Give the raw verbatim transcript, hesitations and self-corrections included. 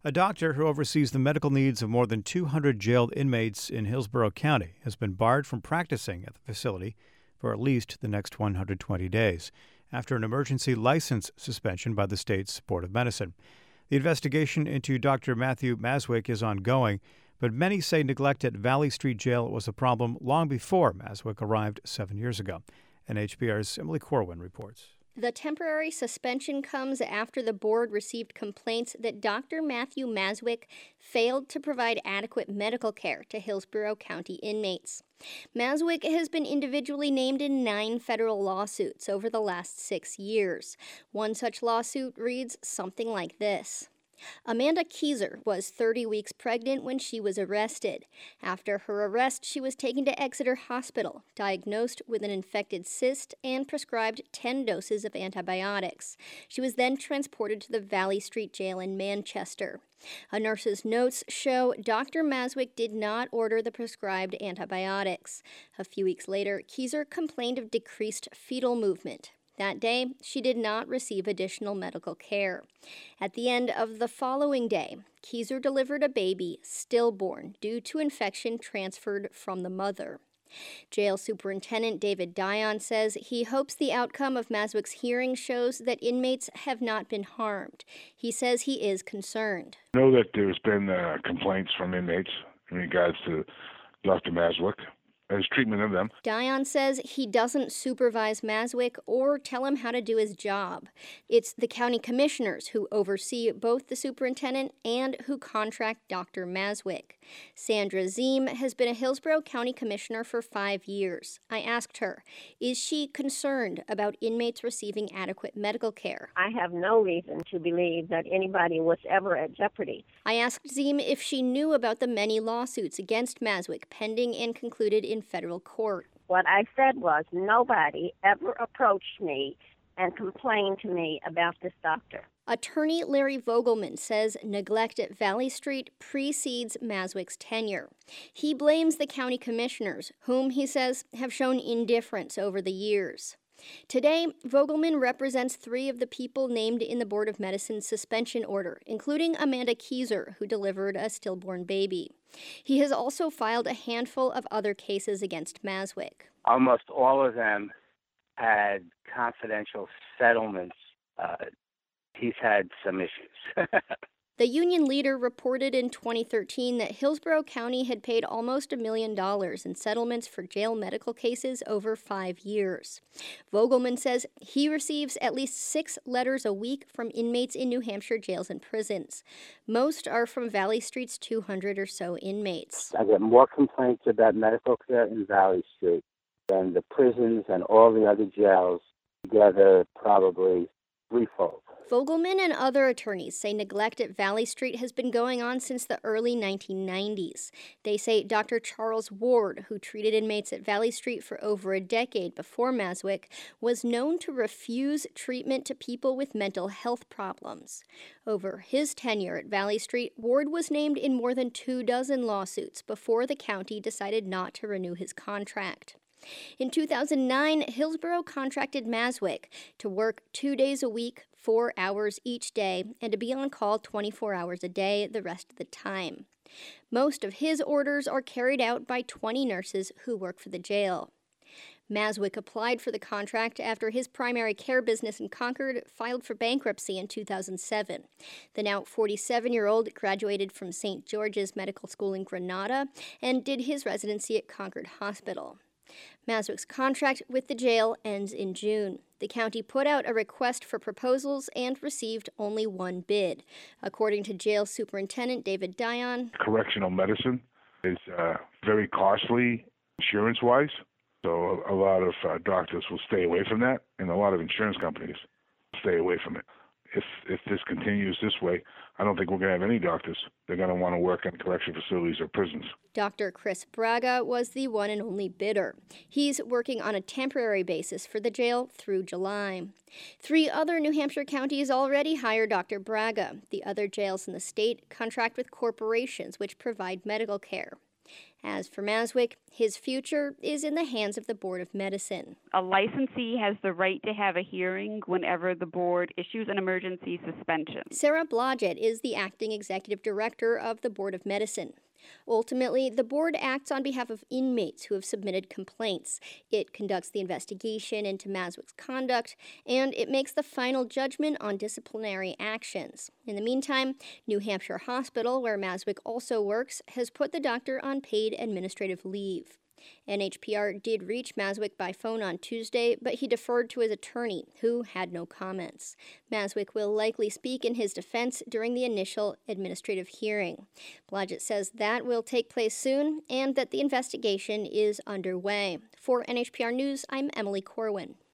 A doctor who oversees the medical needs of more than two hundred jailed inmates in Hillsborough County has been barred from practicing at the facility for at least the next one hundred twenty days after an emergency license suspension by the state's Board of Medicine. The investigation into Doctor Matthew Maswick is ongoing, but many say neglect at Valley Street Jail was a problem long before Maswick arrived seven years ago. N H B R's Emily Corwin reports. The temporary suspension comes after the board received complaints that Doctor Matthew Maswick failed to provide adequate medical care to Hillsborough County inmates. Maswick has been individually named in nine federal lawsuits over the last six years. One such lawsuit reads something like this. Amanda Keyser was thirty weeks pregnant when she was arrested. After her arrest, she was taken to Exeter Hospital, diagnosed with an infected cyst, and prescribed ten doses of antibiotics. She was then transported to the Valley Street Jail in Manchester. A nurse's notes show Doctor Maswick did not order the prescribed antibiotics. A few weeks later, Keyser complained of decreased fetal movement. That day, she did not receive additional medical care. At the end of the following day, Keyser delivered a baby stillborn due to infection transferred from the mother. Jail Superintendent David Dion says he hopes the outcome of Maswick's hearing shows that inmates have not been harmed. He says he is concerned. I know that there's been uh, complaints from inmates in regards to Doctor Maswick. His treatment of them. Dion says he doesn't supervise Maswick or tell him how to do his job. It's the county commissioners who oversee both the superintendent and who contract Doctor Maswick. Sandra Ziem has been a Hillsborough County commissioner for five years. I asked her, is she concerned about inmates receiving adequate medical care? I have no reason to believe that anybody was ever at jeopardy. I asked Ziem if she knew about the many lawsuits against Maswick pending and concluded in federal court. What I said was nobody ever approached me and complained to me about this doctor. Attorney Larry Vogelman says neglect at Valley Street precedes Maswick's tenure. He blames the county commissioners, whom he says have shown indifference over the years. Today, Vogelman represents three of the people named in the Board of Medicine's suspension order, including Amanda Keyser, who delivered a stillborn baby. He has also filed a handful of other cases against Maswick. Almost all of them had confidential settlements. Uh, he's had some issues. The union leader reported in twenty thirteen that Hillsborough County had paid almost a million dollars in settlements for jail medical cases over five years. Vogelman says he receives at least six letters a week from inmates in New Hampshire jails and prisons. Most are from Valley Street's two hundred or so inmates. I get more complaints about medical care in Valley Street than the prisons and all the other jails together, probably threefold. Vogelman and other attorneys say neglect at Valley Street has been going on since the early nineteen nineties. They say Doctor Charles Ward, who treated inmates at Valley Street for over a decade before Maswick, was known to refuse treatment to people with mental health problems. Over his tenure at Valley Street, Ward was named in more than two dozen lawsuits before the county decided not to renew his contract. In two thousand nine, Hillsborough contracted Maswick to work two days a week, four hours each day, and to be on call twenty-four hours a day the rest of the time. Most of his orders are carried out by twenty nurses who work for the jail. Maswick applied for the contract after his primary care business in Concord filed for bankruptcy in two thousand seven. The now forty-seven-year-old graduated from Saint George's Medical School in Granada and did his residency at Concord Hospital. Maswick's contract with the jail ends in June. The county put out a request for proposals and received only one bid. According to Jail Superintendent David Dion, correctional medicine is uh, very costly insurance-wise, so a, a lot of uh, doctors will stay away from that, and a lot of insurance companies stay away from it. If if this continues this way, I don't think we're going to have any doctors. They're going to want to work in correction facilities or prisons. Doctor Chris Braga was the one and only bidder. He's working on a temporary basis for the jail through July. Three other New Hampshire counties already hire Doctor Braga. The other jails in the state contract with corporations which provide medical care. As for Maswick, his future is in the hands of the Board of Medicine. A licensee has the right to have a hearing whenever the board issues an emergency suspension. Sarah Blodgett is the acting executive director of the Board of Medicine. Ultimately, the board acts on behalf of inmates who have submitted complaints. It conducts the investigation into Maswick's conduct, and it makes the final judgment on disciplinary actions. In the meantime, New Hampshire Hospital, where Maswick also works, has put the doctor on paid administrative leave. N H P R did reach Maswick by phone on Tuesday, but he deferred to his attorney, who had no comments. Maswick will likely speak in his defense during the initial administrative hearing. Blodgett says that will take place soon and that the investigation is underway. For N H P R News, I'm Emily Corwin.